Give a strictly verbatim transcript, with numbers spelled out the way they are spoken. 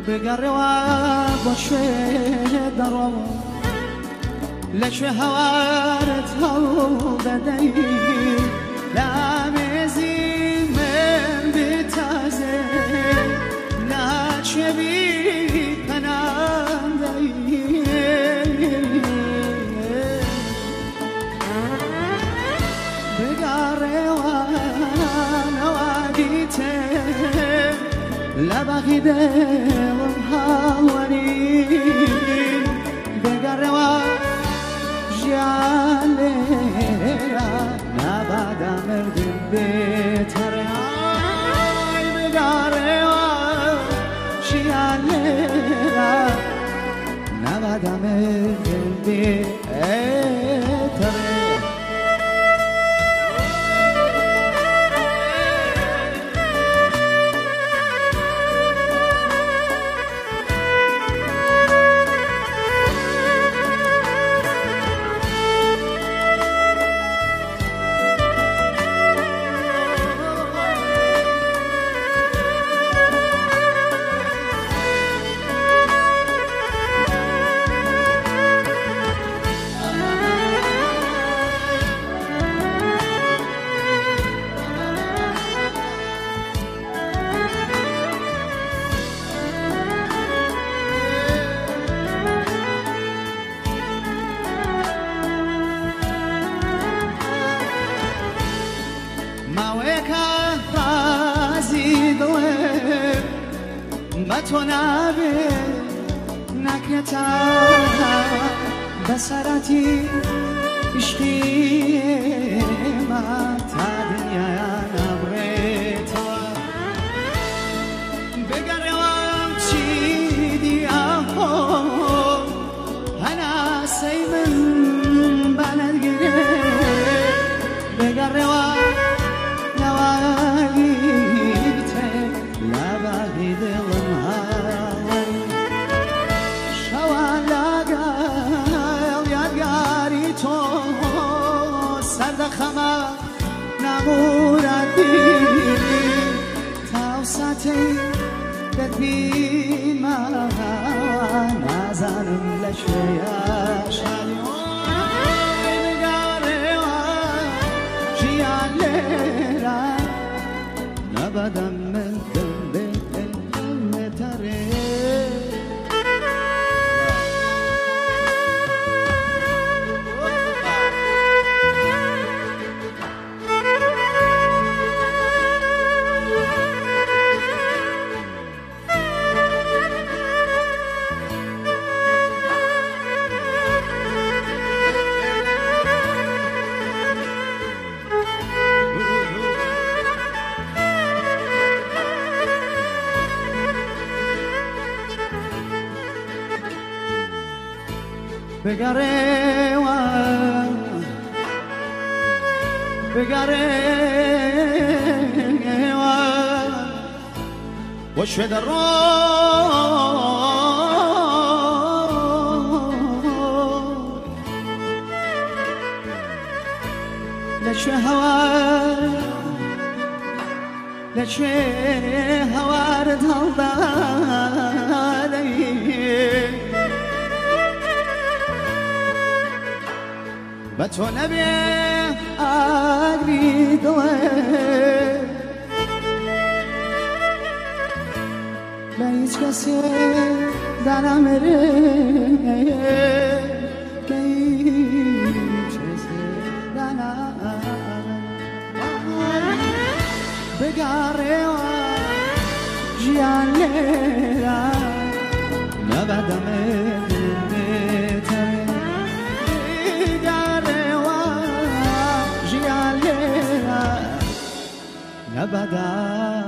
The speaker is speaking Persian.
بقروا بوشي درو لش هوارت هو بدي لا مزين من بتازه لا شبي كناندي بقروا نواديته لا بغيد ومحاوري بقروا جعليرا نبادا مردم بيتري بقروا جعليرا نبادا مردم بيتري تو نبی نکتا بسراتی عشقی ما تا دنیا نبرتا بگرم چی دیاهو هنا سیمن بلد گره بگرم نواگیته لباگی دلم خما نموردی توسطی بدبین ما نزنم لشویش بگاره و جیالera نبدم من دل تره بگره و بگره و وش درو لش هوا لش هوا ردالي بتو نبي أقري دوي ليش كسي دانا مري ليش كسي دانا بقاري وجياليرا نبدا مري نبدا